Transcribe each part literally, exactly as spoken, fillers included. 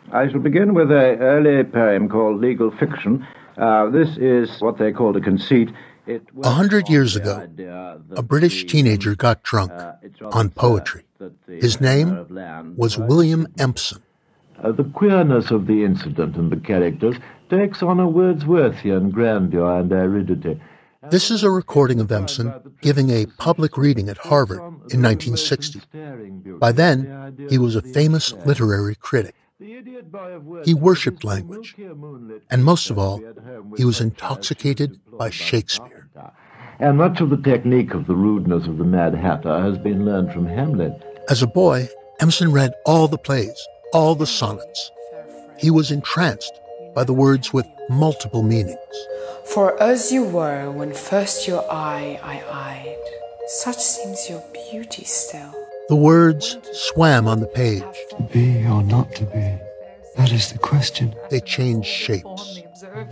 I shall begin with an early poem called Legal Fiction. Uh, this is what they called a conceit. A hundred years ago, a British teenager got drunk on poetry. His name was William Empson. Uh, the queerness of the incident and the characters takes on a Wordsworthian grandeur and aridity. This is a recording of Empson giving a public reading at Harvard in nineteen sixty. By then, he was a famous literary critic. He worshipped language, and most of all, he was intoxicated by Shakespeare. And much of the technique of the rudeness of the Mad Hatter has been learned from Hamlet. As a boy, Empson read all the plays, all the sonnets. He was entranced by the words with multiple meanings. For as you were when first your eye I eyed, such seems your beauty still. The words swam on the page. To be or not to be, that is the question. They changed shapes.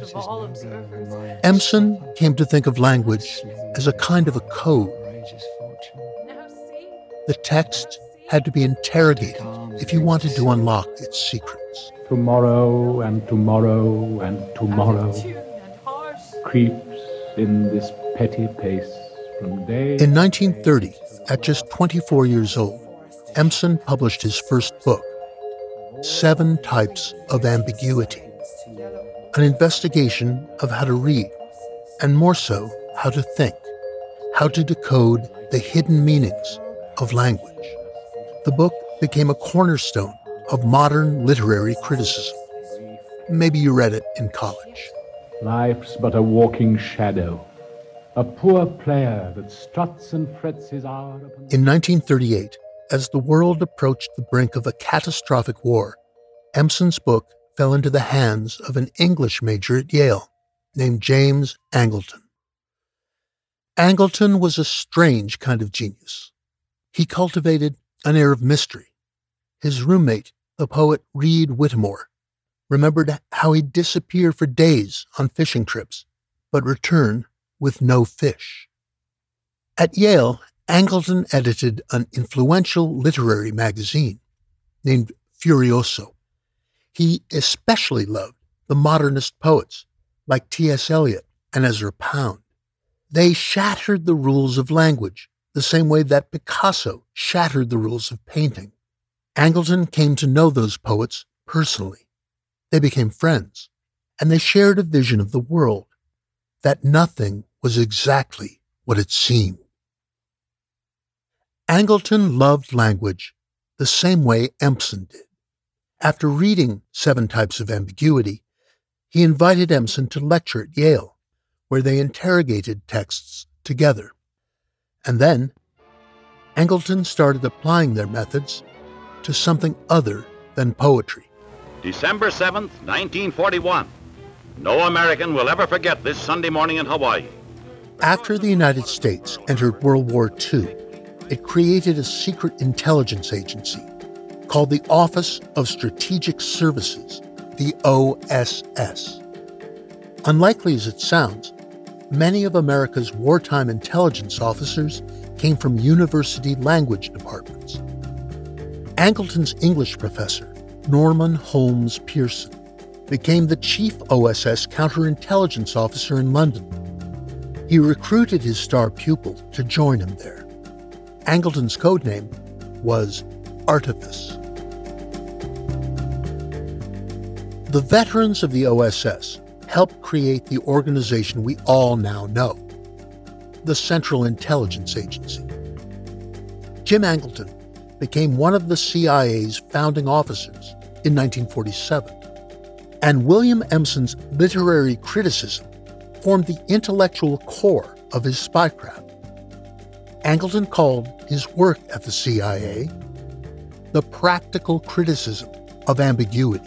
Empson came to think of language as a kind of a code. The text had to be interrogated if you wanted to unlock its secrets. Tomorrow and tomorrow and tomorrow creeps in this petty pace from day. In nineteen thirty, at just twenty-four years old, Empson published his first book, Seven Types of Ambiguity, an investigation of how to read, and more so, how to think, how to decode the hidden meanings of language. The book became a cornerstone of modern literary criticism. Maybe you read it in college. Life's but a walking shadow, a poor player that struts and frets his hour upon... In nineteen thirty-eight, as the world approached the brink of a catastrophic war, Empson's book fell into the hands of an English major at Yale named James Angleton. Angleton was a strange kind of genius. He cultivated an air of mystery. His roommate, the poet Reed Whittemore, remembered how he'd disappear for days on fishing trips, but return with no fish. At Yale, Angleton edited an influential literary magazine named Furioso. He especially loved the modernist poets like T S Eliot and Ezra Pound. They shattered the rules of language the same way that Picasso shattered the rules of painting. Angleton came to know those poets personally. They became friends, and they shared a vision of the world, that nothing was exactly what it seemed. Angleton loved language the same way Empson did. After reading Seven Types of Ambiguity, he invited Empson to lecture at Yale, where they interrogated texts together. And then, Angleton started applying their methods to something other than poetry. December seventh, nineteen forty-one. No American will ever forget this Sunday morning in Hawaii. After the United States entered World War Two, it created a secret intelligence agency called the Office of Strategic Services, the O S S. Unlikely as it sounds, many of America's wartime intelligence officers came from university language departments. Angleton's English professor, Norman Holmes Pearson, became the chief O S S counterintelligence officer in London. He recruited his star pupil to join him there. Angleton's codename was Artifice. The veterans of the O S S helped create the organization we all now know, the Central Intelligence Agency. Jim Angleton became one of the C I A's founding officers in nineteen forty-seven, and William Empson's literary criticism formed the intellectual core of his spycraft. Angleton called his work at the C I A the practical criticism of ambiguity.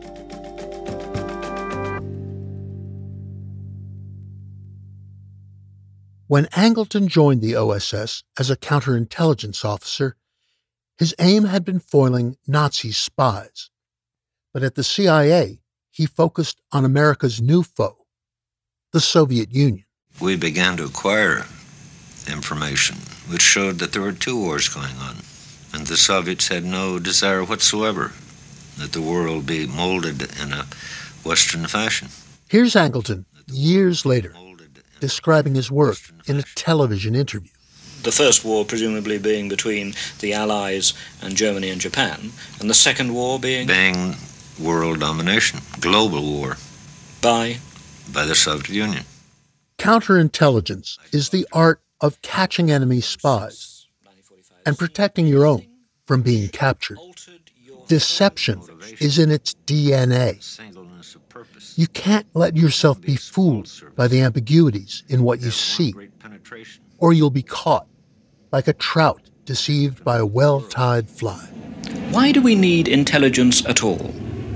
When Angleton joined the O S S as a counterintelligence officer, his aim had been foiling Nazi spies. But at the C I A, he focused on America's new foe, the Soviet Union. We began to acquire information which showed that there were two wars going on, and the Soviets had no desire whatsoever that the world be molded in a Western fashion. Here's Angleton, years later, describing his work in a television interview. The first war presumably being between the Allies and Germany and Japan, and the second war being... Being world domination, global war. By? By the Soviet Union. Counterintelligence is the art of catching enemy spies and protecting your own from being captured. Deception is in its D N A. You can't let yourself be fooled by the ambiguities in what you see, or you'll be caught like a trout deceived by a well-tied fly. Why do we need intelligence at all?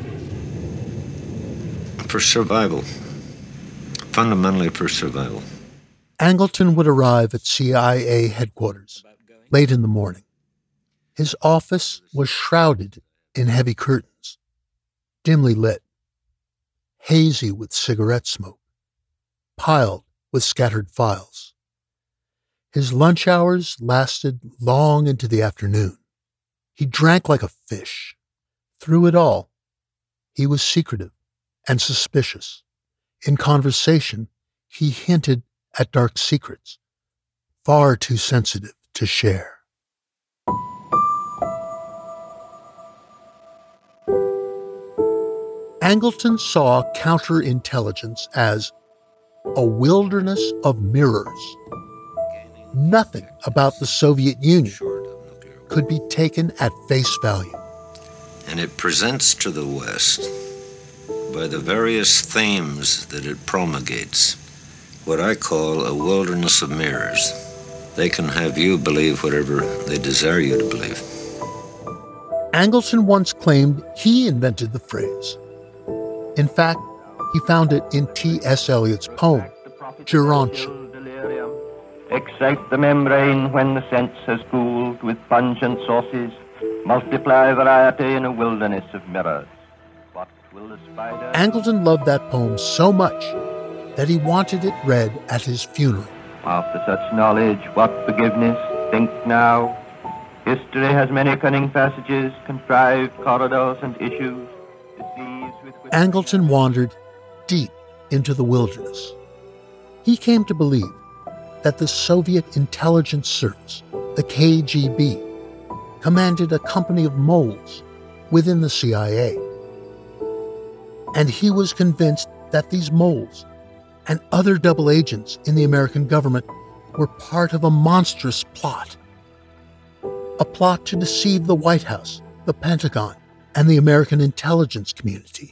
For survival. Fundamentally for survival. Angleton would arrive at C I A headquarters late in the morning. His office was shrouded in heavy curtains, dimly lit, hazy with cigarette smoke, piled with scattered files. His lunch hours lasted long into the afternoon. He drank like a fish. Through it all, he was secretive and suspicious. In conversation, he hinted at dark secrets, far too sensitive to share. Angleton saw counterintelligence as a wilderness of mirrors. Nothing about the Soviet Union could be taken at face value. And it presents to the West, by the various themes that it promulgates, what I call a wilderness of mirrors. They can have you believe whatever they desire you to believe. Angleton once claimed he invented the phrase. In fact, he found it in T S Eliot's poem, Gerontion. Excite the membrane when the sense has cooled with pungent sauces. Multiply variety in a wilderness of mirrors. What will the spider... Angleton loved that poem so much that he wanted it read at his funeral. After such knowledge, what forgiveness? Think now. History has many cunning passages, contrived corridors and issues. Angleton wandered deep into the wilderness. He came to believe that the Soviet intelligence service, the K G B, commanded a company of moles within the C I A. And he was convinced that these moles and other double agents in the American government were part of a monstrous plot. A plot to deceive the White House, the Pentagon, and the American intelligence community.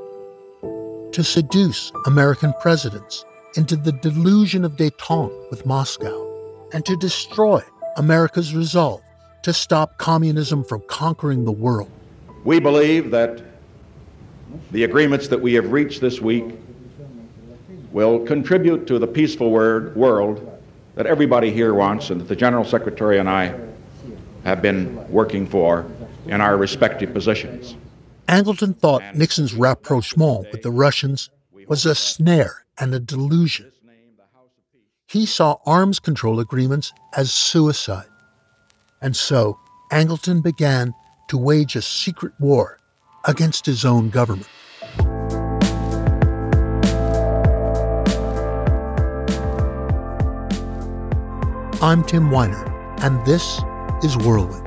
To seduce American presidents into the delusion of détente with Moscow, and to destroy America's resolve to stop communism from conquering the world. We believe that the agreements that we have reached this week will contribute to the peaceful word, world that everybody here wants and that the General Secretary and I have been working for in our respective positions. Angleton thought Nixon's rapprochement with the Russians was a snare and a delusion. He saw arms control agreements as suicide. And so, Angleton began to wage a secret war against his own government. I'm Tim Weiner, and this is Whirlwind.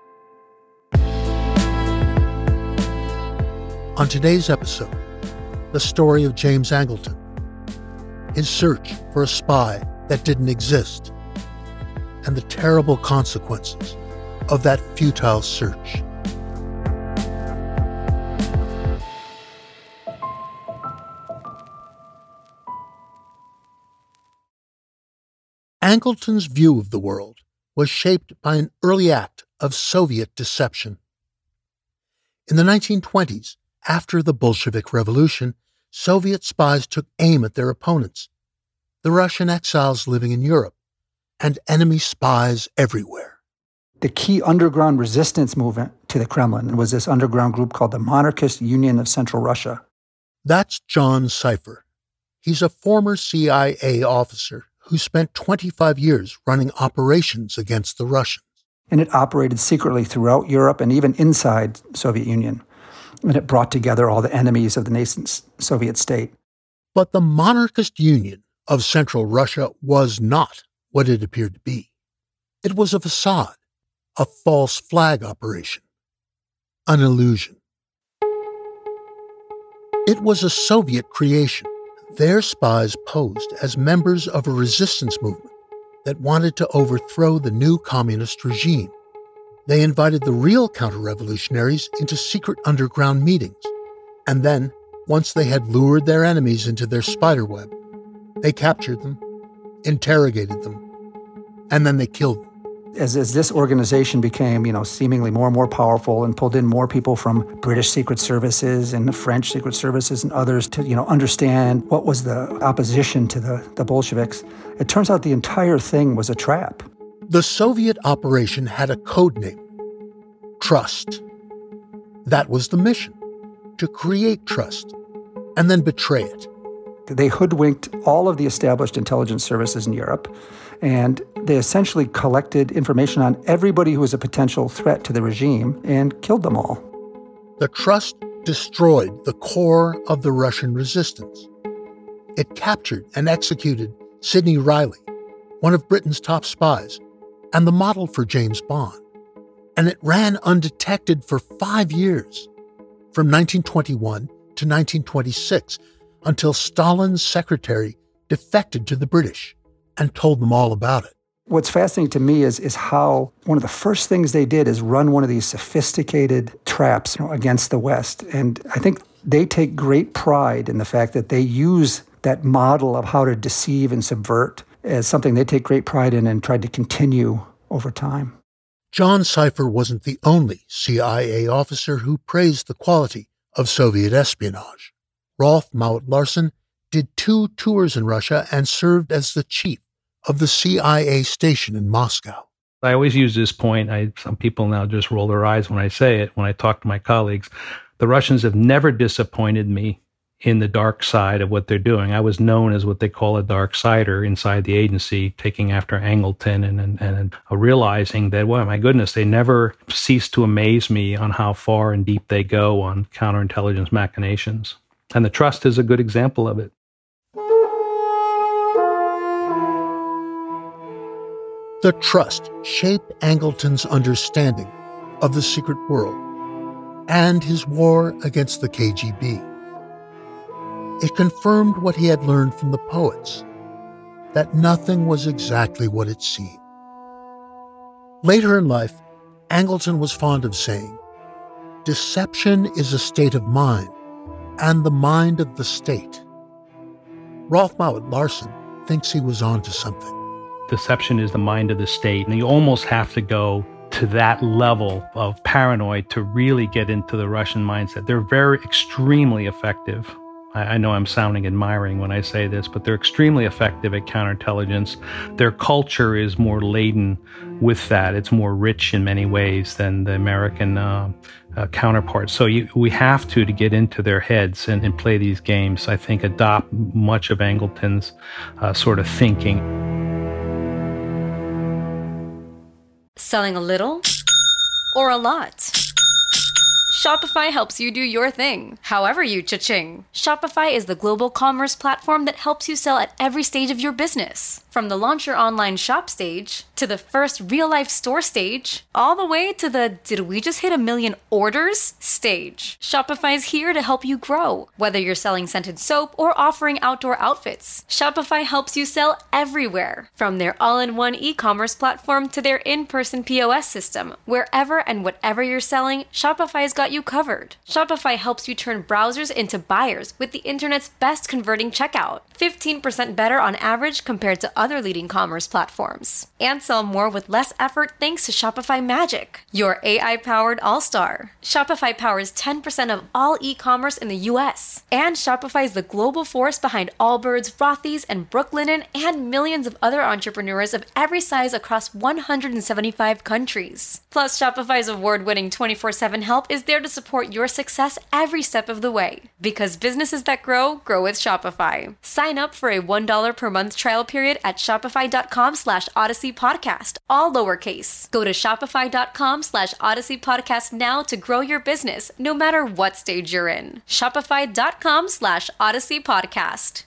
On today's episode, the story of James Angleton, his search for a spy that didn't exist, and the terrible consequences of that futile search. Angleton's view of the world was shaped by an early act of Soviet deception. In the nineteen twenties, after the Bolshevik Revolution, Soviet spies took aim at their opponents, the Russian exiles living in Europe, and enemy spies everywhere. The key underground resistance movement to the Kremlin was this underground group called the Monarchist Union of Central Russia. That's John Cipher. He's a former C I A officer who spent twenty-five years running operations against the Russians. And it operated secretly throughout Europe and even inside the Soviet Union. and it brought together all the enemies of the nascent Soviet state. But the monarchist union of Central Russia was not what it appeared to be. It was a facade, a false flag operation, an illusion. It was a Soviet creation. Their spies posed as members of a resistance movement that wanted to overthrow the new communist regime. They invited the real counter-revolutionaries into secret underground meetings. And then, once they had lured their enemies into their spiderweb, they captured them, interrogated them, and then they killed them. As, as this organization became, you know, seemingly more and more powerful and pulled in more people from British Secret Services and the French Secret Services and others to, you know, understand what was the opposition to the, the Bolsheviks, it turns out the entire thing was a trap. The Soviet operation had a code name, Trust. That was the mission, to create trust and then betray it. They hoodwinked all of the established intelligence services in Europe, and they essentially collected information on everybody who was a potential threat to the regime and killed them all. The Trust destroyed the core of the Russian resistance. It captured and executed Sidney Riley, one of Britain's top spies, and the model for James Bond. And it ran undetected for five years, from nineteen twenty-one to nineteen twenty-six, until Stalin's secretary defected to the British and told them all about it. What's fascinating to me is, is how one of the first things they did is run one of these sophisticated traps, you know, against the West. And I think they take great pride in the fact that they use that model of how to deceive and subvert as something they take great pride in and tried to continue over time. John Cipher wasn't the only C I A officer who praised the quality of Soviet espionage. Rolf Maudt-Larsen did two tours in Russia and served as the chief of the C I A station in Moscow. I always use this point. I, some people now just roll their eyes when I say it, when I talk to my colleagues. The Russians have never disappointed me in the dark side of what they're doing. I was known as what they call a dark sider inside the agency, taking after Angleton and, and, and realizing that, well, my goodness, they never cease to amaze me on how far and deep they go on counterintelligence machinations. And the Trust is a good example of it. The Trust shaped Angleton's understanding of the secret world and his war against the K G B. It confirmed what he had learned from the poets, that nothing was exactly what it seemed. Later in life, Angleton was fond of saying, "Deception is a state of mind, and the mind of the state." Rolf Maudt-Larsen thinks he was onto something. Deception is the mind of the state, and you almost have to go to that level of paranoid to really get into the Russian mindset. They're very extremely effective. I know I'm sounding admiring when I say this, but they're extremely effective at counterintelligence. Their culture is more laden with that. It's more rich in many ways than the American uh, uh, counterparts. So you, we have to, to get into their heads and, and play these games, I think, adopt much of Angleton's uh, sort of thinking. Selling a little or a lot? Shopify helps you do your thing, however you cha-ching. Shopify is the global commerce platform that helps you sell at every stage of your business. From the launch your online shop stage, to the first real-life store stage, all the way to the did we just hit a million orders stage. Shopify's here to help you grow. Whether you're selling scented soap or offering outdoor outfits, Shopify helps you sell everywhere. From their all-in-one e-commerce platform to their in-person P O S system, wherever and whatever you're selling, Shopify's got you covered. Shopify helps you turn browsers into buyers with the internet's best converting checkout. fifteen percent better on average compared to other leading commerce platforms. And sell more with less effort thanks to Shopify Magic, your A I-powered all-star. Shopify powers ten percent of all e-commerce in the U S. And Shopify is the global force behind Allbirds, Rothy's, and Brooklinen, and millions of other entrepreneurs of every size across one hundred seventy-five countries. Plus, Shopify's award-winning twenty-four seven help is there to support your success every step of the way. Because businesses that grow, grow with Shopify. Sign up for a one dollar per month trial period at shopify.com slash Odyssey Podcast, all lowercase. Go to shopify.com slash Odyssey Podcast now to grow your business, no matter what stage you're in. Shopify.com slash Odyssey Podcast.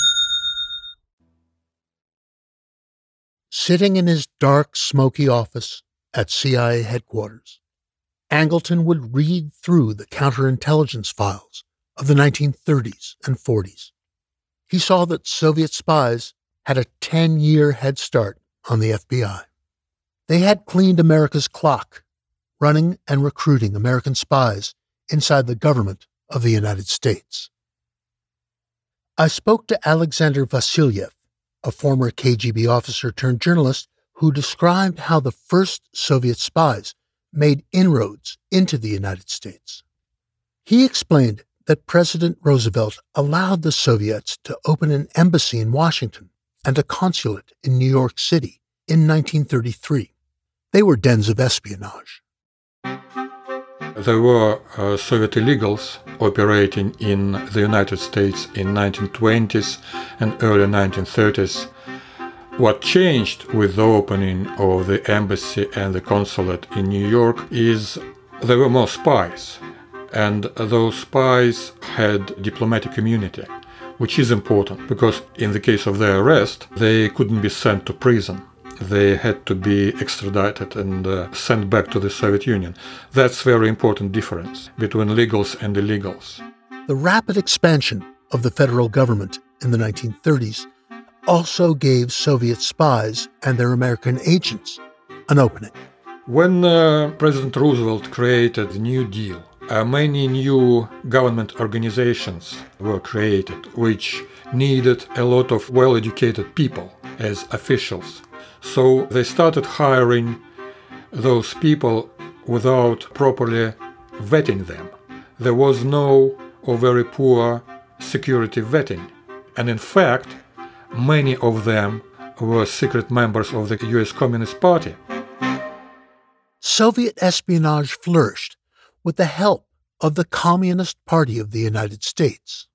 Sitting in his dark, smoky office at C I A headquarters, Angleton would read through the counterintelligence files of the nineteen thirties and forties. He saw that Soviet spies had a ten-year head start on the F B I. They had cleaned America's clock, running and recruiting American spies inside the government of the United States. I spoke to Alexander Vasilyev, a former K G B officer turned journalist who described how the first Soviet spies made inroads into the United States. He explained that President Roosevelt allowed the Soviets to open an embassy in Washington and a consulate in New York City in nineteen thirty-three. They were dens of espionage. There were uh, Soviet illegals operating in the United States in nineteen twenties and early nineteen thirties. What changed with the opening of the embassy and the consulate in New York is there were more spies, and those spies had diplomatic immunity, which is important because in the case of their arrest, they couldn't be sent to prison. They had to be extradited and uh, sent back to the Soviet Union. That's a very important difference between legals and illegals. The rapid expansion of the federal government in the nineteen thirties also gave Soviet spies and their American agents an opening. When uh, President Roosevelt created the New Deal, uh, many new government organizations were created, which needed a lot of well-educated people as officials. So they started hiring those people without properly vetting them. There was no or very poor security vetting. And in fact, many of them were secret members of the U S Communist Party. Soviet espionage flourished with the help of the Communist Party of the United States.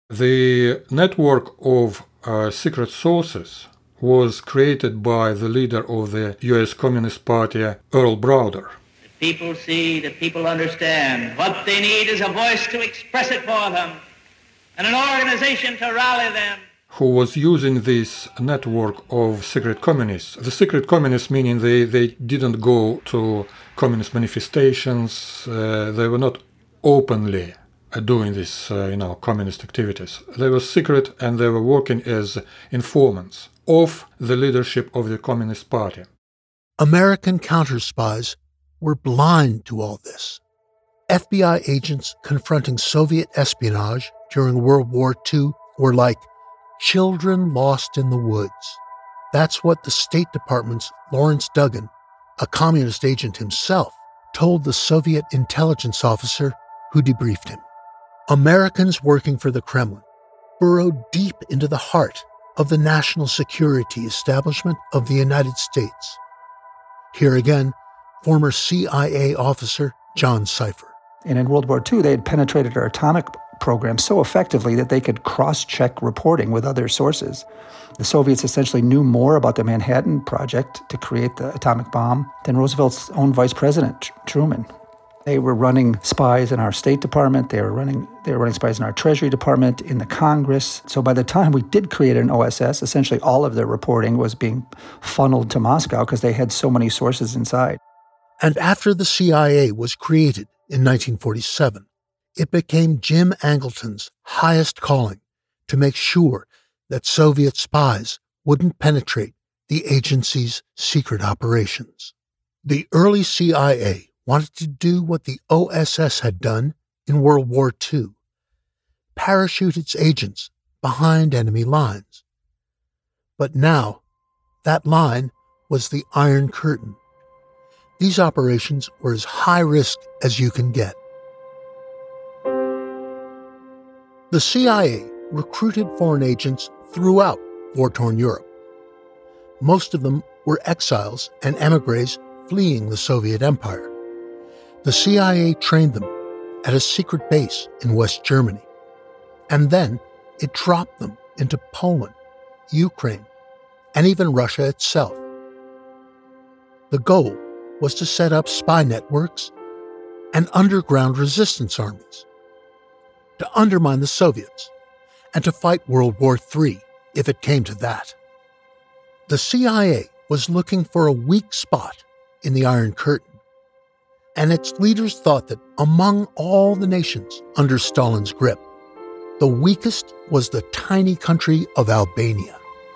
The network of uh, secret sources was created by the leader of the U S Communist Party, Earl Browder. The people see, the people understand. What they need is a voice to express it for them and an organization to rally them. Who was using this network of secret communists. The secret communists meaning they, they didn't go to communist manifestations, uh, they were not openly doing this, uh, you know, communist activities. They were secret and they were working as informants of the leadership of the Communist Party. American counter-spies were blind to all this. F B I agents confronting Soviet espionage during World War Two were like children lost in the woods. That's what the State Department's Lawrence Duggan, a communist agent himself, told the Soviet intelligence officer who debriefed him. Americans working for the Kremlin burrowed deep into the heart of the national security establishment of the United States. Here again, former C I A officer John Cipher. And in World War Two, they had penetrated our atomic program so effectively that they could cross-check reporting with other sources. The Soviets essentially knew more about the Manhattan Project to create the atomic bomb than Roosevelt's own vice president, Truman. They were running spies in our State Department. They were running they were running spies in our Treasury Department, in the Congress. So by the time we did create an O S S, essentially all of their reporting was being funneled to Moscow because they had so many sources inside. And after the C I A was created in nineteen forty-seven, it became Jim Angleton's highest calling to make sure that Soviet spies wouldn't penetrate the agency's secret operations. The early C I A wanted to do what the O S S had done in World War Two, parachute its agents behind enemy lines. But now, that line was the Iron Curtain. These operations were as high risk as you can get. The C I A recruited foreign agents throughout war-torn Europe. Most of them were exiles and émigrés fleeing the Soviet Empire. The C I A trained them at a secret base in West Germany, and then it dropped them into Poland, Ukraine, and even Russia itself. The goal was to set up spy networks and underground resistance armies, to undermine the Soviets, and to fight World War Three if it came to that. The C I A was looking for a weak spot in the Iron Curtain, and its leaders thought that among all the nations under Stalin's grip, the weakest was the tiny country of Albania.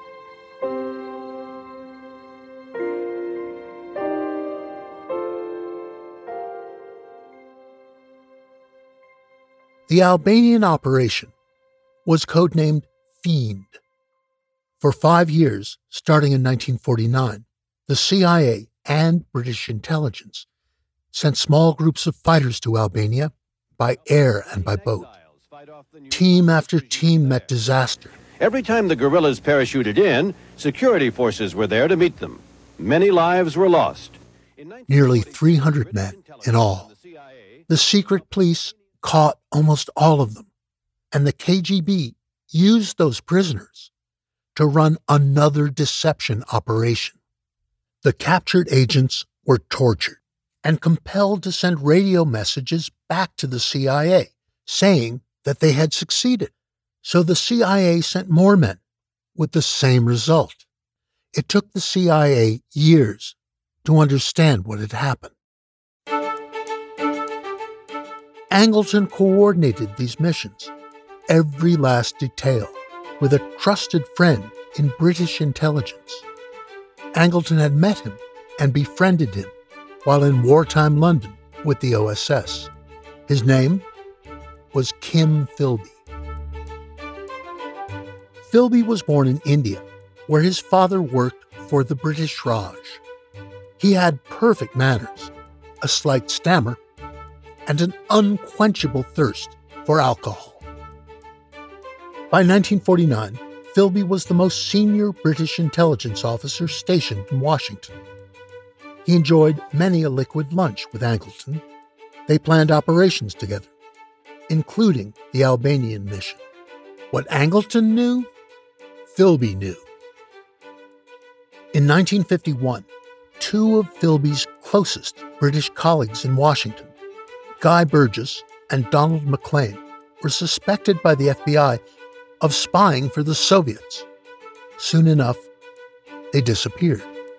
The Albanian operation was codenamed Fiend. For five years, starting in nineteen forty-nine, the C I A and British intelligence sent small groups of fighters to Albania by air and by boat. Team after team met disaster. Every time the guerrillas parachuted in, security forces were there to meet them. Many lives were lost. Nearly three hundred men in all. The secret police caught almost all of them, and the K G B used those prisoners to run another deception operation. The captured agents were tortured and compelled to send radio messages back to the C I A, saying that they had succeeded. So the C I A sent more men with the same result. It took the C I A years to understand what had happened. Angleton coordinated these missions, every last detail, with a trusted friend in British intelligence. Angleton had met him and befriended him while in wartime London with the O S S. His name was Kim Philby. Philby was born in India, where his father worked for the British Raj. He had perfect manners, a slight stammer, and an unquenchable thirst for alcohol. By nineteen forty-nine, Philby was the most senior British intelligence officer stationed in Washington. He enjoyed many a liquid lunch with Angleton. They planned operations together, including the Albanian mission. What Angleton knew, Philby knew. In nineteen fifty-one, two of Philby's closest British colleagues in Washington, Guy Burgess and Donald MacLean, were suspected by the F B I of spying for the Soviets. Soon enough, they disappeared.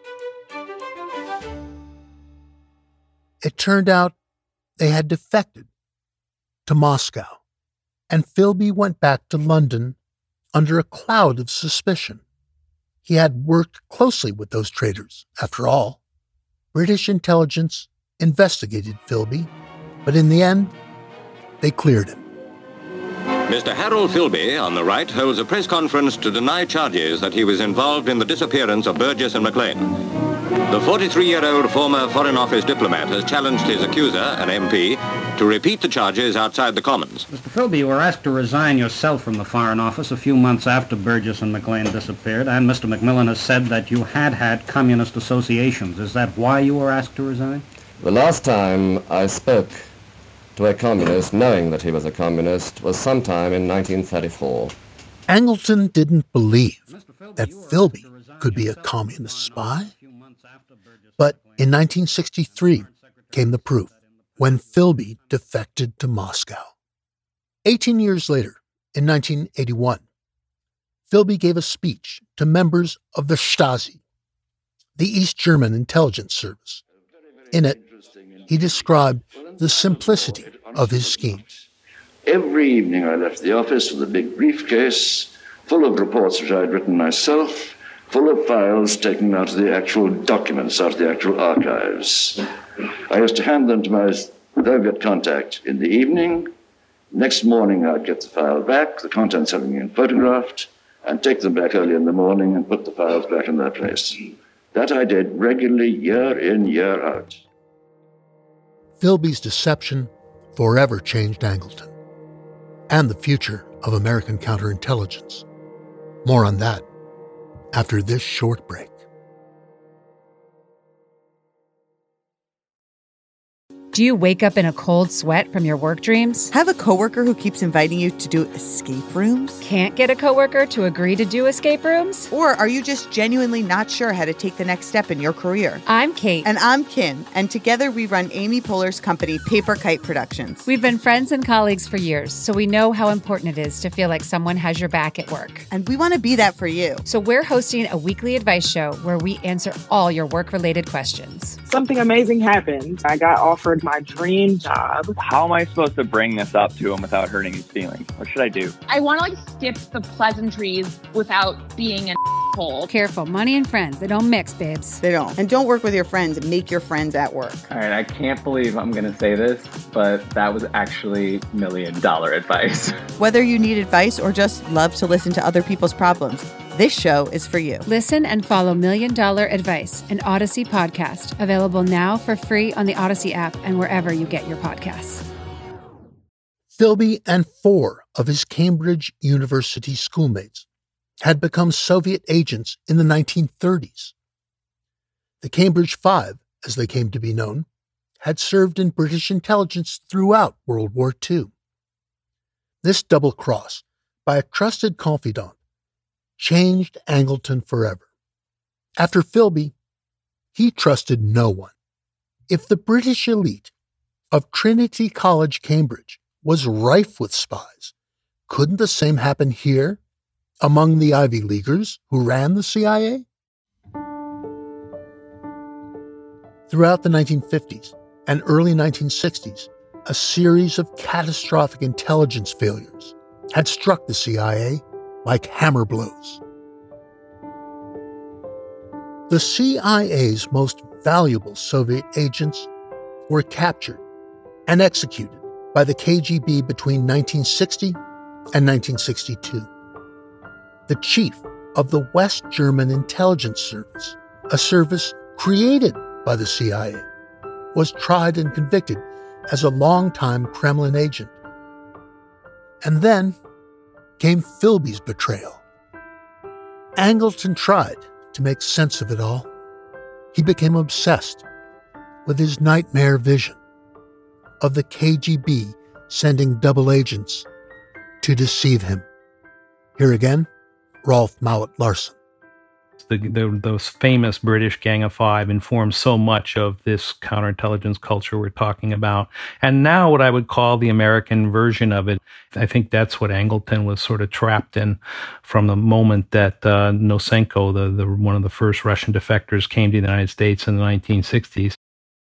It turned out they had defected to Moscow, and Philby went back to London under a cloud of suspicion. He had worked closely with those traitors, after all. British intelligence investigated Philby, but in the end, they cleared him. Mister Harold Philby, on the right, holds a press conference to deny charges that he was involved in the disappearance of Burgess and MacLean. The forty-three-year-old former Foreign Office diplomat has challenged his accuser, an M P, to repeat the charges outside the Commons. Mister Philby, you were asked to resign yourself from the Foreign Office a few months after Burgess and MacLean disappeared, and Mister Macmillan has said that you had had communist associations. Is that why you were asked to resign? The last time I spoke to a communist, knowing that he was a communist, was sometime in nineteen thirty-four. Angleton didn't believe that Philby could be a communist spy. But in nineteen sixty-three came the proof, when Philby defected to Moscow. Eighteen years later, in nineteen eighty-one, Philby gave a speech to members of the Stasi, the East German intelligence service. In it, he described the simplicity of his scheme. Every evening I left the office with a big briefcase full of reports which I had written myself, full of files taken out of the actual documents, out of the actual archives. I used to hand them to my Soviet contact in the evening. Next morning I'd get the file back, the contents having been photographed, and take them back early in the morning and put the files back in their place. That I did regularly, year in, year out. Philby's deception forever changed Angleton and the future of American counterintelligence. More on that after this short break. Do you wake up in a cold sweat from your work dreams? Have a coworker who keeps inviting you to do escape rooms? Can't get a coworker to agree to do escape rooms? Or are you just genuinely not sure how to take the next step in your career? I'm Kate. And I'm Kim. And together we run Amy Poehler's company, Paper Kite Productions. We've been friends and colleagues for years, so we know how important it is to feel like someone has your back at work. And we want to be that for you. So we're hosting a weekly advice show where we answer all your work-related questions. Something amazing happened. I got offered my dream job. How am I supposed to bring this up to him without hurting his feelings? What should I do? I want to like skip the pleasantries without being an asshole. Careful, money and friends, they don't mix, babes. They don't. And don't work with your friends. Make your friends at work. All right, I can't believe I'm going to say this, but that was actually million dollar advice. Whether you need advice or just love to listen to other people's problems, this show is for you. Listen and follow Million Dollar Advice, an Odyssey podcast, available now for free on the Odyssey app and wherever you get your podcasts. Philby and four of his Cambridge University schoolmates had become Soviet agents in the nineteen thirties. The Cambridge Five, as they came to be known, had served in British intelligence throughout World War Two. This double cross by a trusted confidant changed Angleton forever. After Philby, he trusted no one. If the British elite of Trinity College, Cambridge, was rife with spies, couldn't the same happen here among the Ivy Leaguers who ran the C I A? Throughout the nineteen fifties and early nineteen sixties, a series of catastrophic intelligence failures had struck the C I A like hammer blows. The C I A's most valuable Soviet agents were captured and executed by the K G B between nineteen sixty and nineteen sixty-two. The chief of the West German Intelligence Service, a service created by the C I A, was tried and convicted as a longtime Kremlin agent. And then came Philby's betrayal. Angleton tried to make sense of it all. He became obsessed with his nightmare vision of the K G B sending double agents to deceive him. Here again, Rolf Mowat Larsen. The, the, those famous British Gang of Five informed so much of this counterintelligence culture we're talking about. And now what I would call the American version of it, I think that's what Angleton was sort of trapped in from the moment that uh, Nosenko, the, the one of the first Russian defectors, came to the United States in the nineteen sixties.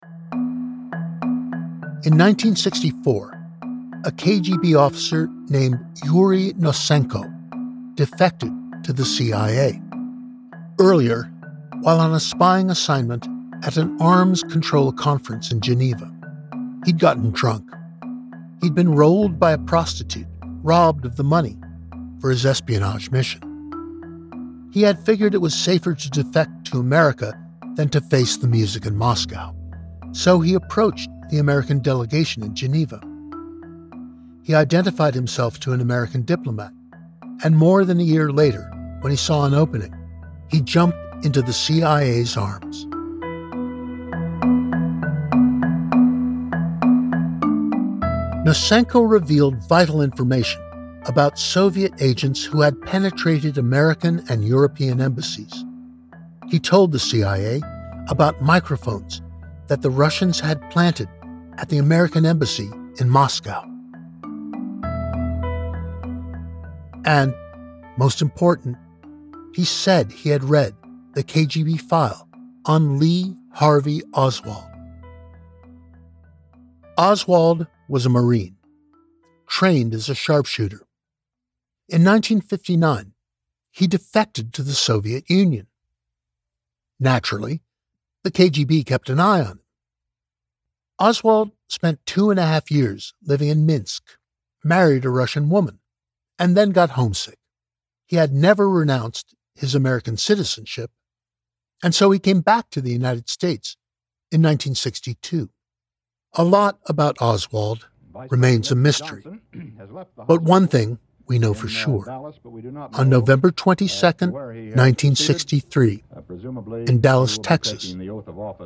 In nineteen sixty-four, a K G B officer named Yuri Nosenko defected to the C I A. Earlier, while on a spying assignment at an arms control conference in Geneva, he'd gotten drunk. He'd been rolled by a prostitute, robbed of the money for his espionage mission. He had figured it was safer to defect to America than to face the music in Moscow. So he approached the American delegation in Geneva. He identified himself to an American diplomat, and more than a year later, when he saw an opening, he jumped into the C I A's arms. Nosenko revealed vital information about Soviet agents who had penetrated American and European embassies. He told the C I A about microphones that the Russians had planted at the American embassy in Moscow. And, most important, he said he had read the K G B file on Lee Harvey Oswald. Oswald was a Marine, trained as a sharpshooter. In nineteen fifty-nine, he defected to the Soviet Union. Naturally, the K G B kept an eye on him. Oswald spent two and a half years living in Minsk, married a Russian woman, and then got homesick. He had never renounced his American citizenship, and so he came back to the United States in nineteen sixty-two. A lot about Oswald remains a mystery, but one thing we know for sure. On November twenty-second, nineteen sixty-three, in Dallas, Texas,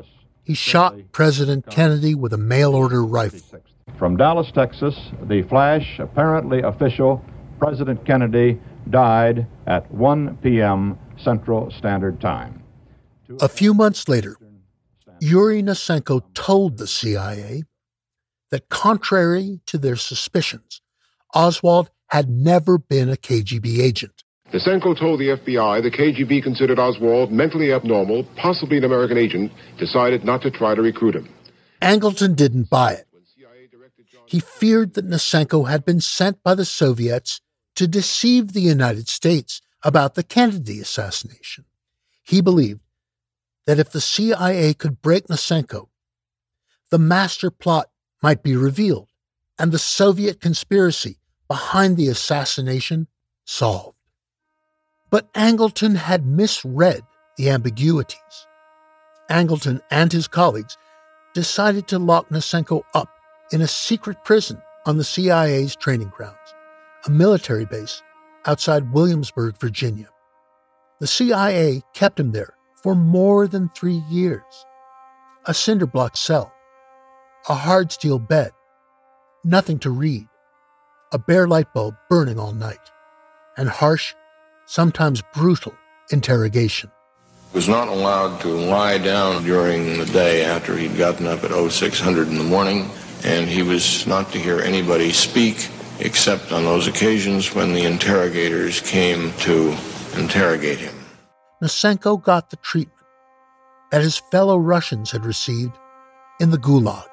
he shot President Kennedy with a mail-order rifle. From Dallas, Texas, the flash, apparently official, President Kennedy died at one p.m. Central Standard Time. A few months later, Yuri Nosenko told the C I A that contrary to their suspicions, Oswald had never been a K G B agent. Nosenko told the F B I the K G B considered Oswald mentally abnormal, possibly an American agent, decided not to try to recruit him. Angleton didn't buy it. He feared that Nosenko had been sent by the Soviets to deceive the United States about the Kennedy assassination. He believed that if the C I A could break Nosenko, the master plot might be revealed and the Soviet conspiracy behind the assassination solved. But Angleton had misread the ambiguities. Angleton and his colleagues decided to lock Nosenko up in a secret prison on the C I A's training grounds, a military base outside Williamsburg, Virginia. The C I A kept him there for more than three years. A cinder block cell, a hard steel bed, nothing to read, a bare light bulb burning all night, and harsh, sometimes brutal interrogation. He was not allowed to lie down during the day after he'd gotten up at oh six hundred in the morning, and he was not to hear anybody speak except on those occasions when the interrogators came to interrogate him. Nosenko got the treatment that his fellow Russians had received in the Gulag.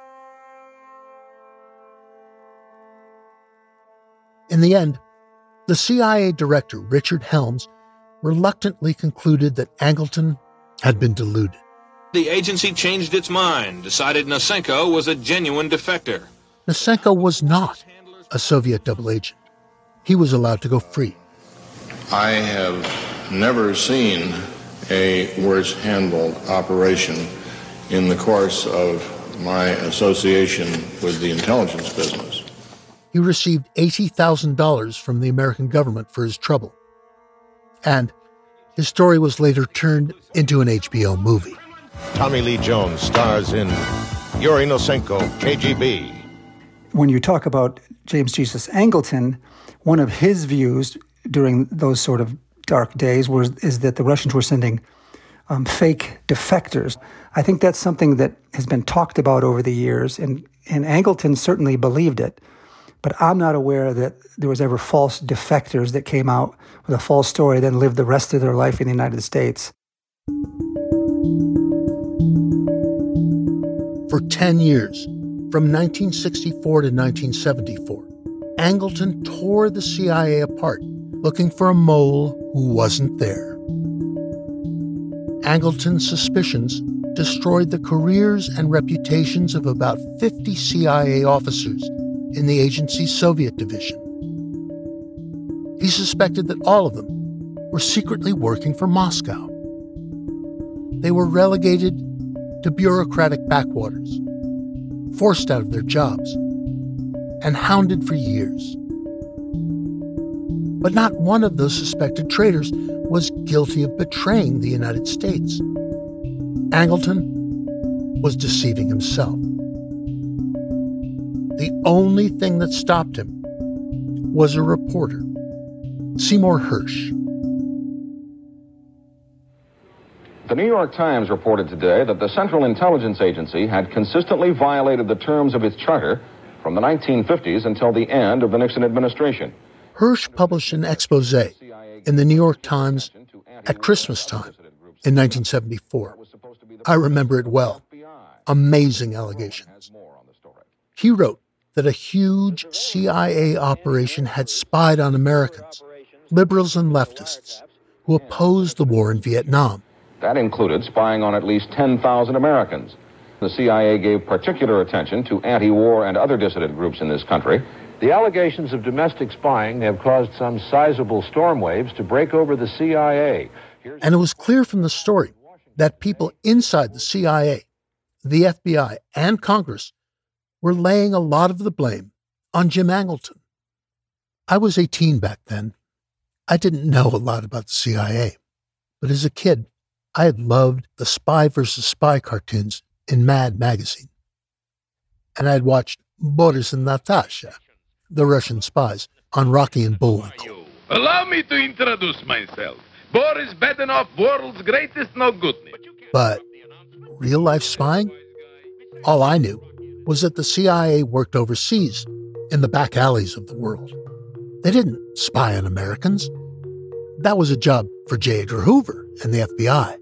In the end, the C I A director, Richard Helms, reluctantly concluded that Angleton had been deluded. The agency changed its mind, decided Nosenko was a genuine defector. Nosenko was not a Soviet double agent. He was allowed to go free. I have never seen a worse handled operation in the course of my association with the intelligence business. He received eighty thousand dollars from the American government for his trouble. And his story was later turned into an H B O movie. Tommy Lee Jones stars in Yuri Nosenko, K G B. When you talk about James Jesus Angleton, one of his views during those sort of dark days was is that the Russians were sending um, fake defectors. I think that's something that has been talked about over the years, and, and Angleton certainly believed it. But I'm not aware that there was ever false defectors that came out with a false story, then lived the rest of their life in the United States. For ten years, from nineteen sixty-four to nineteen seventy-four, Angleton tore the C I A apart, looking for a mole who wasn't there. Angleton's suspicions destroyed the careers and reputations of about fifty C I A officers in the agency's Soviet division. He suspected that all of them were secretly working for Moscow. They were relegated to bureaucratic backwaters, forced out of their jobs, and hounded for years. But not one of those suspected traitors was guilty of betraying the United States. Angleton was deceiving himself. The only thing that stopped him was a reporter, Seymour Hersh. The New York Times reported today that the Central Intelligence Agency had consistently violated the terms of its charter from the nineteen fifties until the end of the Nixon administration. Hersh published an expose in the New York Times at Christmas time in nineteen seventy-four. I remember it well. Amazing allegations. He wrote that a huge C I A operation had spied on Americans, liberals and leftists, who opposed the war in Vietnam. That included spying on at least ten thousand Americans. The C I A gave particular attention to anti-war and other dissident groups in this country. The allegations of domestic spying have caused some sizable storm waves to break over the C I A. And it was clear from the story that people inside the C I A, the F B I, and Congress were laying a lot of the blame on Jim Angleton. I was eighteen back then. I didn't know a lot about the C I A, but as a kid, I had loved the Spy versus Spy cartoons in Mad magazine. And I'd watched Boris and Natasha, the Russian spies, on Rocky and Bullwinkle. Allow me to introduce myself. Boris Badenov, world's greatest no-goodness. But real-life spying? All I knew was that the C I A worked overseas, in the back alleys of the world. They didn't spy on Americans. That was a job for J. Edgar Hoover and the F B I.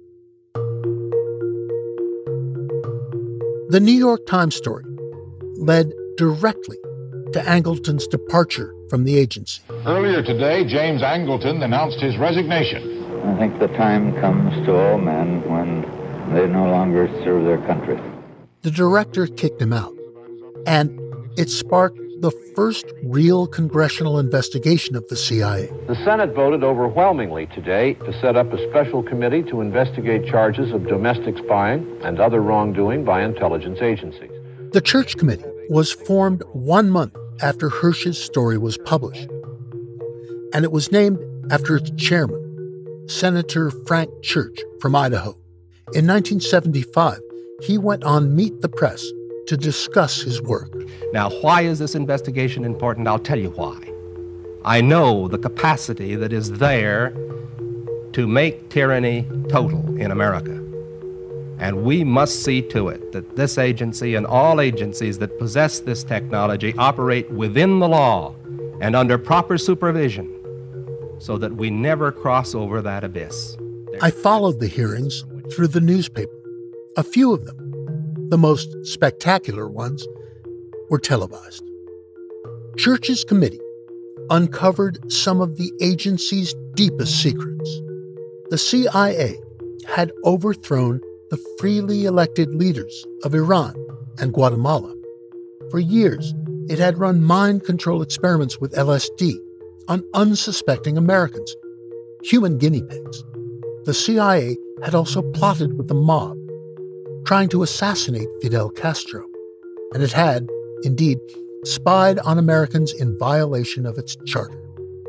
The New York Times story led directly to Angleton's departure from the agency. Earlier today, James Angleton announced his resignation. I think the time comes to all men when they no longer serve their country. The director kicked him out, and it sparked the first real congressional investigation of the C I A. The Senate voted overwhelmingly today to set up a special committee to investigate charges of domestic spying and other wrongdoing by intelligence agencies. The Church Committee was formed one month after Hersh's story was published, and it was named after its chairman, Senator Frank Church from Idaho. In nineteen seventy-five, he went on Meet the Press to discuss his work. Now, why is this investigation important? I'll tell you why. I know the capacity that is there to make tyranny total in America. And we must see to it that this agency and all agencies that possess this technology operate within the law and under proper supervision so that we never cross over that abyss. I followed the hearings through the newspaper. A few of them, the most spectacular ones, were televised. Church's committee uncovered some of the agency's deepest secrets. The C I A had overthrown the freely elected leaders of Iran and Guatemala. For years, it had run mind control experiments with L S D on unsuspecting Americans, human guinea pigs. The C I A had also plotted with the mob, trying to assassinate Fidel Castro, and it had, indeed, spied on Americans in violation of its charter.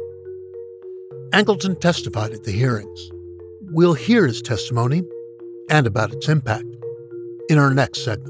Angleton testified at the hearings. We'll hear his testimony and about its impact in our next segment.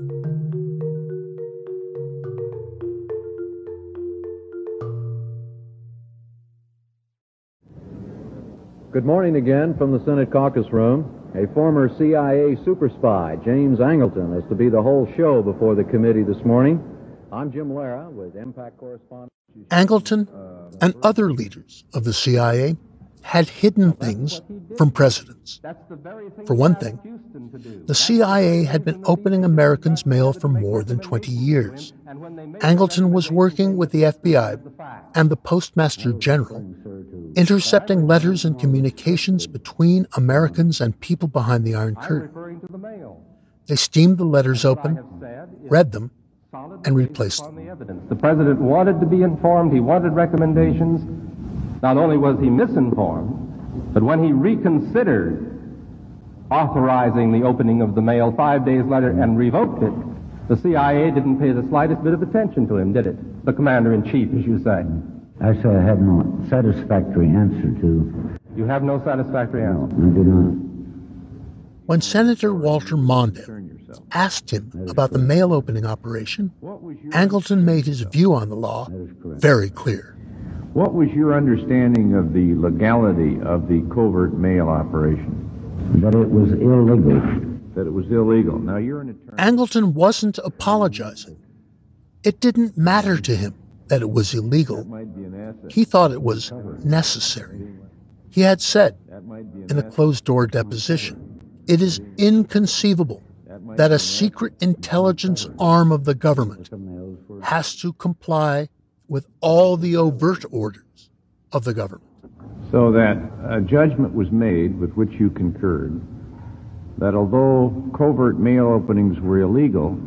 Good morning again from the Senate caucus room. A former C I A super spy, James Angleton, is to be the whole show before the committee this morning. I'm Jim Lara with Impact Correspondent. Angleton and other leaders of the C I A had hidden things from presidents. For one thing, the C I A had been opening Americans' mail for more than twenty years. Angleton was working with the F B I and the Postmaster General, intercepting letters and communications between Americans and people behind the Iron Curtain. They steamed the letters open, read them, and replaced them. The president wanted to be informed. He wanted recommendations. Not only was he misinformed, but when he reconsidered authorizing the opening of the mail five days later and revoked it, the C I A didn't pay the slightest bit of attention to him, did it? The commander-in-chief, as you say. Actually, I had no satisfactory answer to. You have no satisfactory answer? No, I do not. When Senator Walter Mondale asked him about the mail opening operation, Angleton made his view on the law very clear. What was your understanding of the legality of the covert mail operation? That it was illegal. That it was illegal. Now, you're an attorney. Angleton wasn't apologizing. It didn't matter to him that it was illegal. He thought it was necessary. He had said in a closed-door deposition, "It is inconceivable that a secret intelligence arm of the government has to comply with all the overt orders of the government." So that a judgment was made with which you concurred that although covert mail openings were illegal,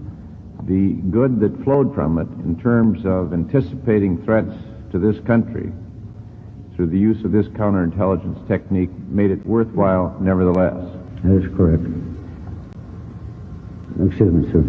the good that flowed from it in terms of anticipating threats to this country through the use of this counterintelligence technique made it worthwhile nevertheless. That is correct. Excuse me, sir.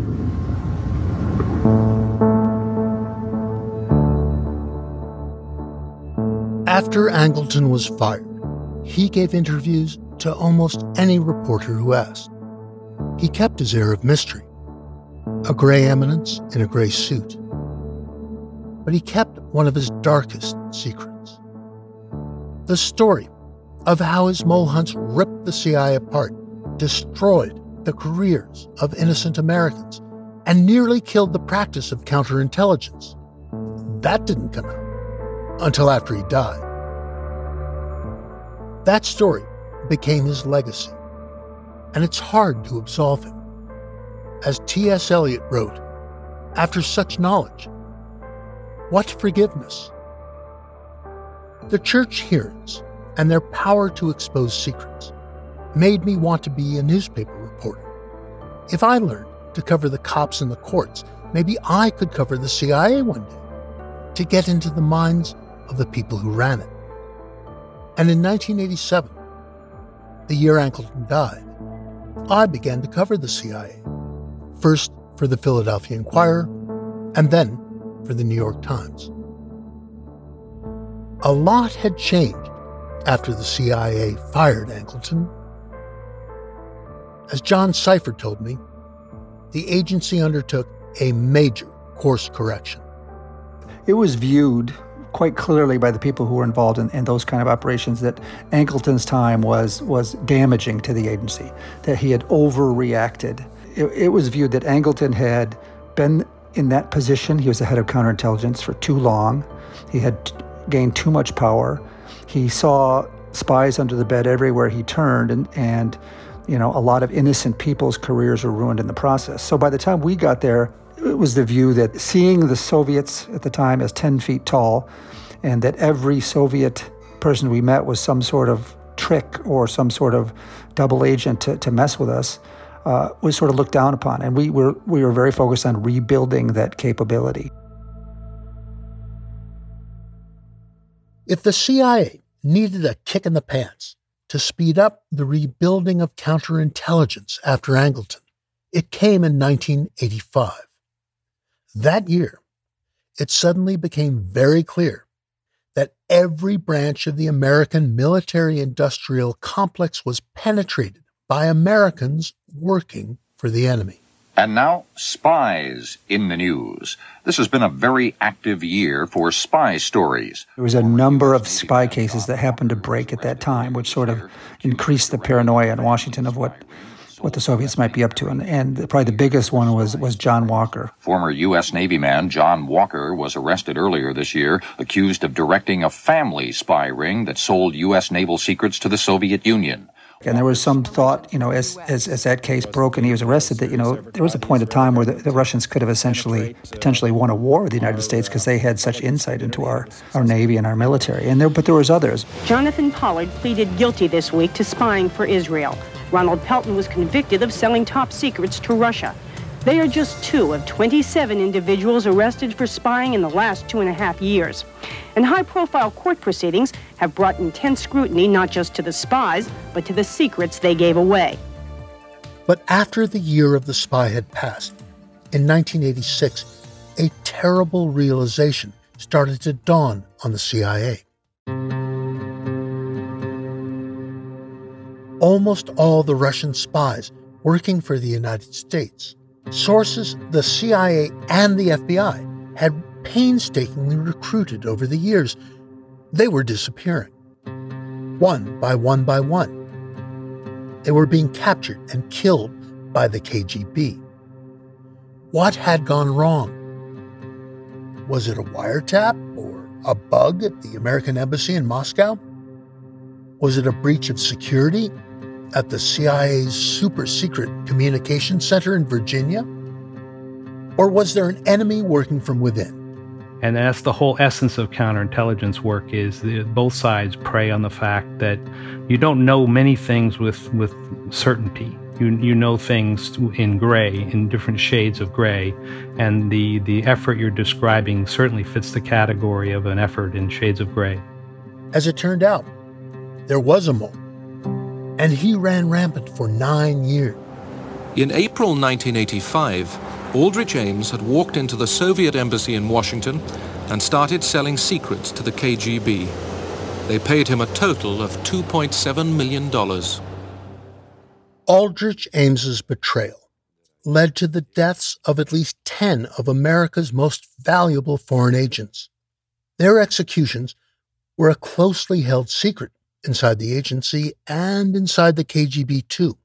After Angleton was fired, he gave interviews to almost any reporter who asked. He kept his air of mystery, a gray eminence in a gray suit. But he kept one of his darkest secrets. The story of how his mole hunts ripped the C I A apart, destroyed the careers of innocent Americans, and nearly killed the practice of counterintelligence. That didn't come out until after he died. That story became his legacy, and it's hard to absolve him. As T S Eliot wrote, after such knowledge, what forgiveness? The church hearings and their power to expose secrets made me want to be a newspaper reporter. If I learned to cover the cops in the courts, maybe I could cover the C I A one day, to get into the minds of the people who ran it. And in nineteen eighty-seven, the year Angleton died, I began to cover the C I A, first for the Philadelphia Inquirer, and then for the New York Times. A lot had changed after the C I A fired Angleton. As John Seifert told me, the agency undertook a major course correction. It was viewed quite clearly by the people who were involved in, in those kind of operations that Angleton's time was was damaging to the agency, that he had overreacted. It, it was viewed that Angleton had been in that position. He was the head of counterintelligence for too long. He had t- gained too much power. He saw spies under the bed everywhere he turned, and, and you know, a lot of innocent people's careers were ruined in the process. So by the time we got there, it was the view that seeing the Soviets at the time as ten feet tall, and that every Soviet person we met was some sort of trick or some sort of double agent to, to mess with us, uh, was sort of looked down upon. And we were we were very focused on rebuilding that capability. If the C I A needed a kick in the pants to speed up the rebuilding of counterintelligence after Angleton, it came in nineteen eighty-five. That year, it suddenly became very clear that every branch of the American military-industrial complex was penetrated by Americans working for the enemy. And now, spies in the news. This has been a very active year for spy stories. There was a number of spy cases that happened to break at that time, which sort of increased the paranoia in Washington of what what the Soviets might be up to. And, and probably the biggest one was, was John Walker. Former U S Navy man John Walker was arrested earlier this year, accused of directing a family spy ring that sold U S naval secrets to the Soviet Union. And there was some thought, you know, as, as as that case broke and he was arrested, that, you know, there was a point of time where the, the Russians could have essentially potentially won a war with the United States because they had such insight into our, our Navy and our military. And there, but there was others. Jonathan Pollard pleaded guilty this week to spying for Israel. Ronald Pelton was convicted of selling top secrets to Russia. They are just two of twenty-seven individuals arrested for spying in the last two and a half years. And high-profile court proceedings have brought intense scrutiny not just to the spies, but to the secrets they gave away. But after the year of the spy had passed, in nineteen eighty-six, a terrible realization started to dawn on the C I A. Almost all the Russian spies working for the United States, sources the C I A and the F B I had painstakingly recruited over the years, they were disappearing. One by one by one. They were being captured and killed by the K G B. What had gone wrong? Was it a wiretap or a bug at the American embassy in Moscow? Was it a breach of security at the C I A's super-secret communications center in Virginia? Or was there an enemy working from within? And that's the whole essence of counterintelligence work, is that both sides prey on the fact that you don't know many things with, with certainty. You you know things in gray, in different shades of gray, and the, the effort you're describing certainly fits the category of an effort in shades of gray. As it turned out, there was a mole, and he ran rampant for nine years. In April nineteen eighty-five, Aldrich Ames had walked into the Soviet embassy in Washington and started selling secrets to the K G B. They paid him a total of two point seven million dollars. Aldrich Ames's betrayal led to the deaths of at least ten of America's most valuable foreign agents. Their executions were a closely held secret inside the agency and inside the K G B too.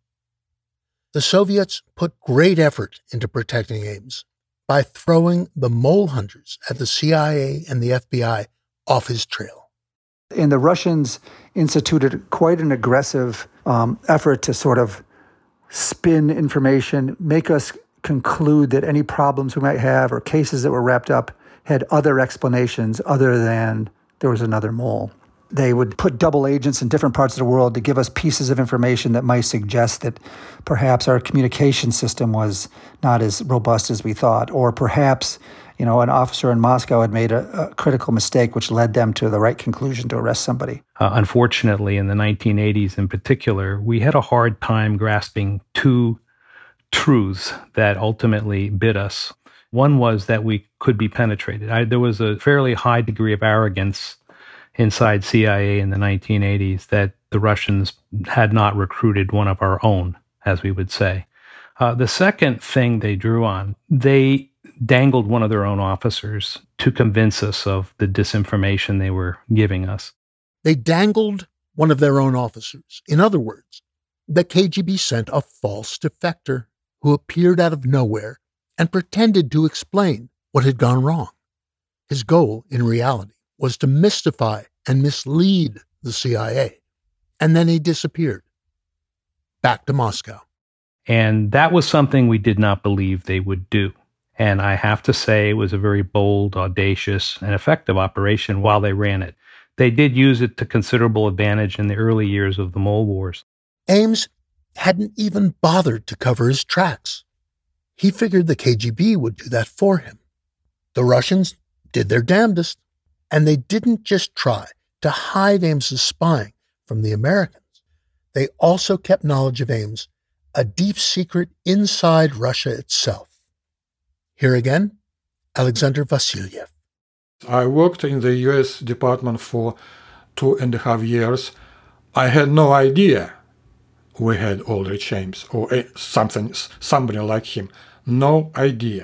The Soviets put great effort into protecting Ames by throwing the mole hunters at the C I A and the F B I off his trail. And the Russians instituted quite an aggressive um, effort to sort of spin information, make us conclude that any problems we might have or cases that were wrapped up had other explanations other than there was another mole. They would put double agents in different parts of the world to give us pieces of information that might suggest that perhaps our communication system was not as robust as we thought, or perhaps, you know, an officer in Moscow had made a, a critical mistake which led them to the right conclusion to arrest somebody. Uh, unfortunately, in the nineteen eighties in particular, we had a hard time grasping two truths that ultimately bit us. One was that we could be penetrated. I, there was a fairly high degree of arrogance inside C I A in the nineteen eighties that the Russians had not recruited one of our own, as we would say. Uh, the second thing they drew on, they dangled one of their own officers to convince us of the disinformation they were giving us. They dangled one of their own officers. In other words, the K G B sent a false defector who appeared out of nowhere and pretended to explain what had gone wrong. His goal, in reality, was to mystify and mislead the C I A. And then he disappeared. Back to Moscow. And that was something we did not believe they would do. And I have to say it was a very bold, audacious, and effective operation while they ran it. They did use it to considerable advantage in the early years of the Mole Wars. Ames hadn't even bothered to cover his tracks. He figured the K G B would do that for him. The Russians did their damnedest, and they didn't just try to hide Ames's spying from the Americans. They also kept knowledge of Ames a deep secret inside Russia itself. Here again, Alexander Vasilyev. I worked in the U S Department for two and a half years. I had no idea we had Aldrich Ames or something, somebody like him. No idea.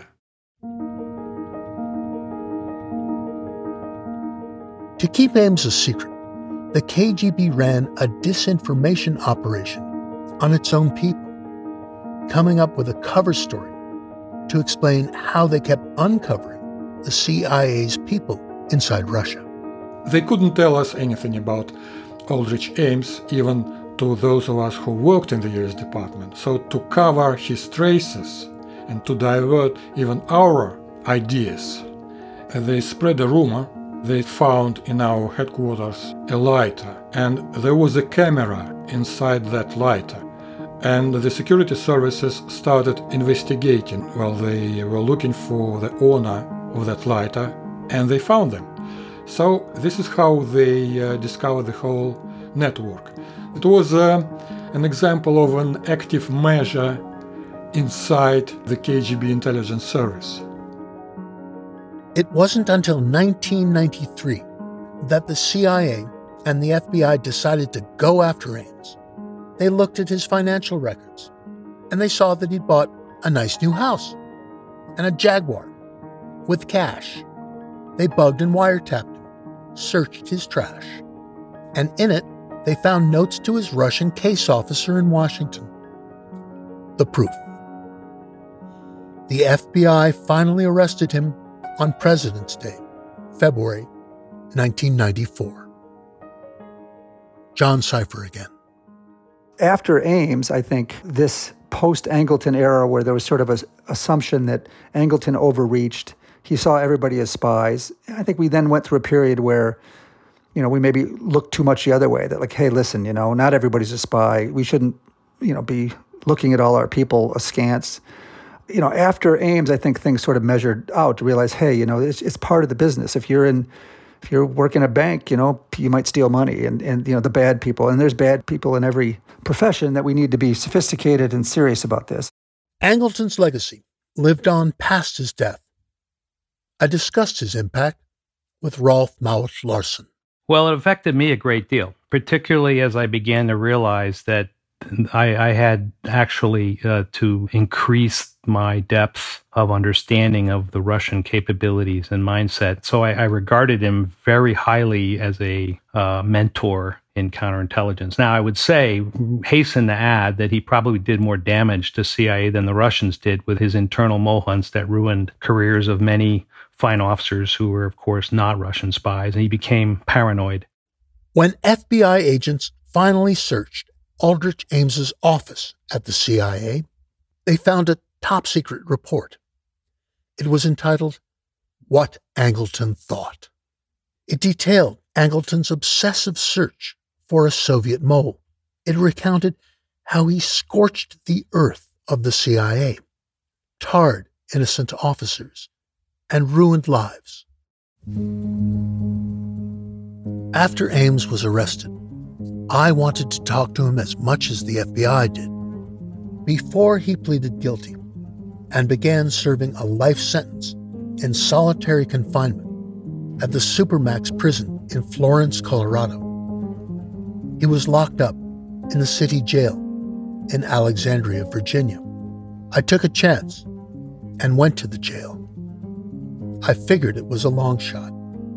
To keep Ames a secret, the K G B ran a disinformation operation on its own people, coming up with a cover story to explain how they kept uncovering the C I A's people inside Russia. They couldn't tell us anything about Aldrich Ames, even to those of us who worked in the U S Department. So to cover his traces and to divert even our ideas, they spread a rumor. They found in our headquarters a lighter, and there was a camera inside that lighter. And the security services started investigating. Well, they were looking for the owner of that lighter, and they found them. So this is how they uh, discovered the whole network. It was uh, an example of an active measure inside the K G B intelligence service. It wasn't until nineteen ninety-three that the C I A and the F B I decided to go after Ames. They looked at his financial records, and they saw that he'd bought a nice new house and a Jaguar with cash. They bugged and wiretapped him, searched his trash, and in it, they found notes to his Russian case officer in Washington. The proof. The F B I finally arrested him on President's Day, February nineteen ninety-four. John Sipher again. After Ames, I think this post-Angleton era where there was sort of an assumption that Angleton overreached, he saw everybody as spies. I think we then went through a period where, you know, we maybe looked too much the other way, that like, hey, listen, you know, not everybody's a spy. We shouldn't, you know, be looking at all our people askance. You know, after Ames, I think things sort of measured out to realize, hey, you know, it's, it's part of the business. If you're in, if you're working a bank, you know, you might steal money, and, and you know, the bad people, and there's bad people in every profession, that we need to be sophisticated and serious about this. Angleton's legacy lived on past his death. I discussed his impact with Rolf Mauch-Larsen. Well, it affected me a great deal, particularly as I began to realize that I, I had actually uh, to increase my depth of understanding of the Russian capabilities and mindset. So I, I regarded him very highly as a uh, mentor in counterintelligence. Now, I would say, hasten to add, that he probably did more damage to C I A than the Russians did with his internal mole hunts that ruined careers of many fine officers who were, of course, not Russian spies, and he became paranoid. When F B I agents finally searched Aldrich Ames's office at the C I A, they found a top-secret report. It was entitled, What Angleton Thought. It detailed Angleton's obsessive search for a Soviet mole. It recounted how he scorched the earth of the C I A, tarred innocent officers, and ruined lives. After Ames was arrested, I wanted to talk to him as much as the F B I did. Before he pleaded guilty and began serving a life sentence in solitary confinement at the Supermax prison in Florence, Colorado, he was locked up in the city jail in Alexandria, Virginia. I took a chance and went to the jail. I figured it was a long shot.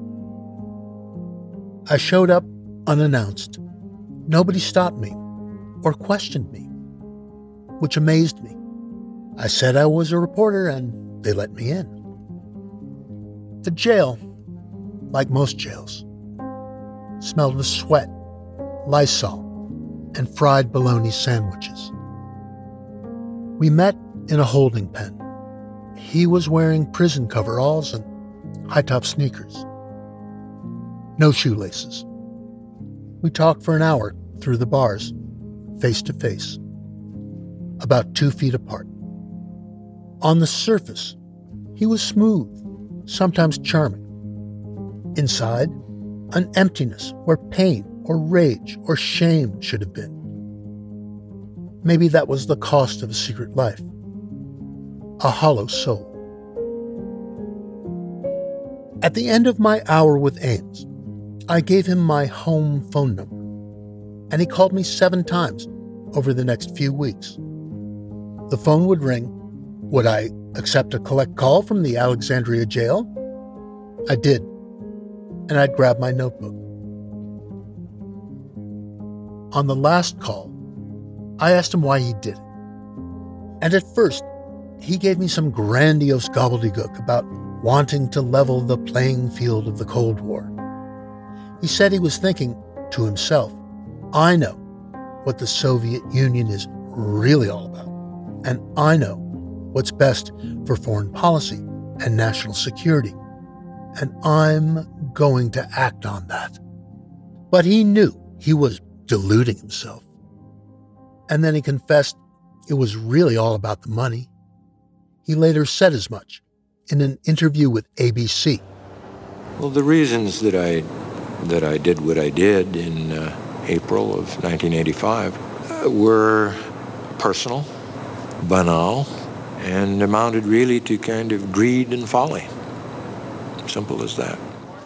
I showed up unannounced. Nobody stopped me or questioned me, which amazed me. I said I was a reporter and they let me in. The jail, like most jails, smelled of sweat, Lysol, and fried bologna sandwiches. We met in a holding pen. He was wearing prison coveralls and high-top sneakers. No shoelaces. We talked for an hour through the bars, face to face, about two feet apart. On the surface, he was smooth, sometimes charming. Inside, an emptiness where pain or rage or shame should have been. Maybe that was the cost of a secret life. A hollow soul. At the end of my hour with Ames, I gave him my home phone number, and he called me seven times over the next few weeks. The phone would ring. Would I accept a collect call from the Alexandria jail? I did, and I'd grab my notebook. On the last call, I asked him why he did it. And at first, he gave me some grandiose gobbledygook about wanting to level the playing field of the Cold War. He said he was thinking to himself, I know what the Soviet Union is really all about, and I know what's best for foreign policy and national security, and I'm going to act on that. But he knew he was deluding himself. And then he confessed it was really all about the money. He later said as much in an interview with A B C. Well, the reasons that I that I did what I did in uh, April of nineteen eighty-five uh, were personal, banal, and amounted really to kind of greed and folly. Simple as that.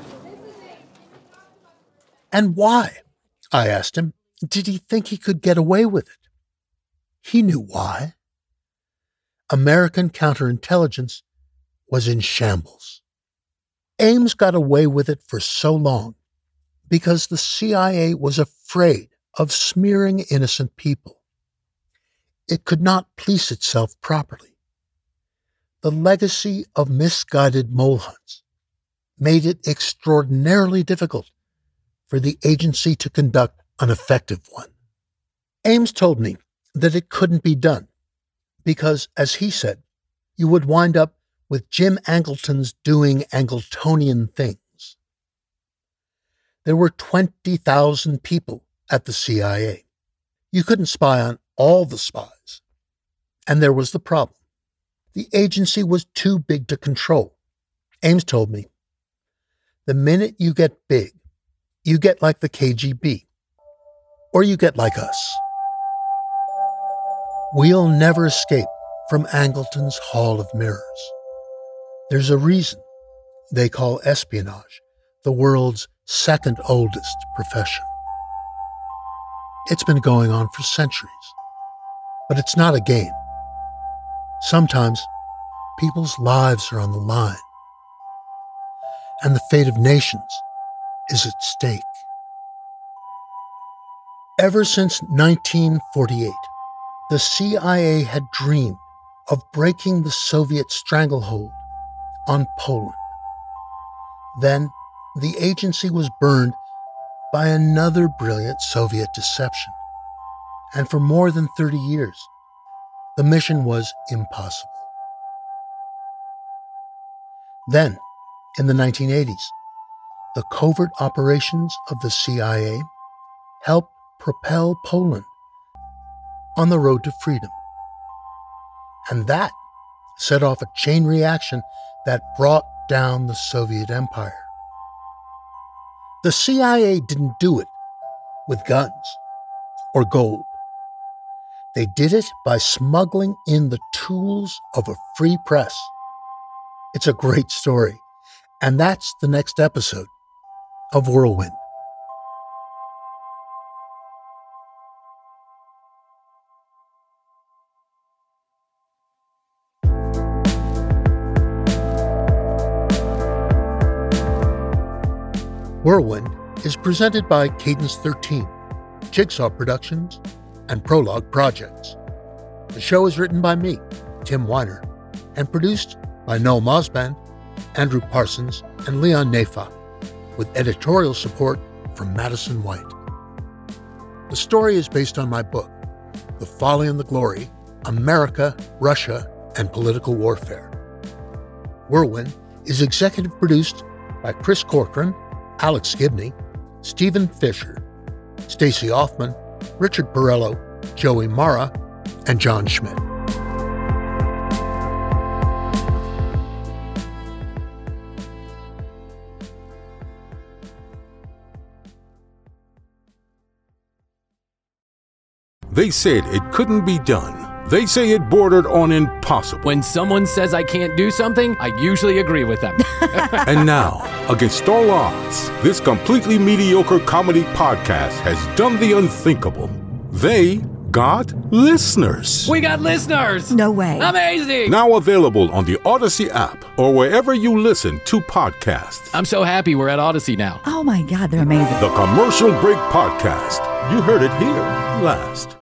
And why? I asked him. Did he think he could get away with it? He knew why. American counterintelligence was in shambles. Ames got away with it for so long because the C I A was afraid of smearing innocent people. It could not police itself properly. The legacy of misguided mole hunts made it extraordinarily difficult for the agency to conduct an effective one. Ames told me that it couldn't be done because, as he said, you would wind up with Jim Angleton's doing Angletonian things. There were twenty thousand people at the C I A. You couldn't spy on all the spies. And there was the problem. The agency was too big to control. Ames told me, the minute you get big, you get like the K G B, or you get like us. We'll never escape from Angleton's Hall of Mirrors. There's a reason they call espionage the world's second oldest profession. It's been going on for centuries. But it's not a game. Sometimes people's lives are on the line, and the fate of nations is at stake. Ever since nineteen forty-eight, the C I A had dreamed of breaking the Soviet stranglehold on Poland. Then the agency was burned by another brilliant Soviet deception, and for more than thirty years, the mission was impossible. Then, in the nineteen eighties, the covert operations of the C I A helped propel Poland on the road to freedom. And that set off a chain reaction that brought down the Soviet Empire. The C I A didn't do it with guns or gold. They did it by smuggling in the tools of a free press. It's a great story, and that's the next episode of Whirlwind. Whirlwind is presented by Cadence thirteen, Jigsaw Productions, and Prologue Projects. The show is written by me, Tim Weiner, and produced by Noel Mosband, Andrew Parsons, and Leon Nefa, with editorial support from Madison White. The story is based on my book, The Folly and the Glory, America, Russia, and Political Warfare. Whirlwind is executive produced by Chris Corcoran, Alex Gibney, Stephen Fisher, Stacey Hoffman, Richard Perello, Joey Mara, and John Schmidt. They said it couldn't be done. They say it bordered on impossible. When someone says I can't do something, I usually agree with them. And now, against all odds, this completely mediocre comedy podcast has done the unthinkable. They got listeners. We got listeners! No way. Amazing! Now available on the Odyssey app or wherever you listen to podcasts. I'm so happy we're at Odyssey now. Oh my God, they're amazing. The Commercial Break Podcast. You heard it here last.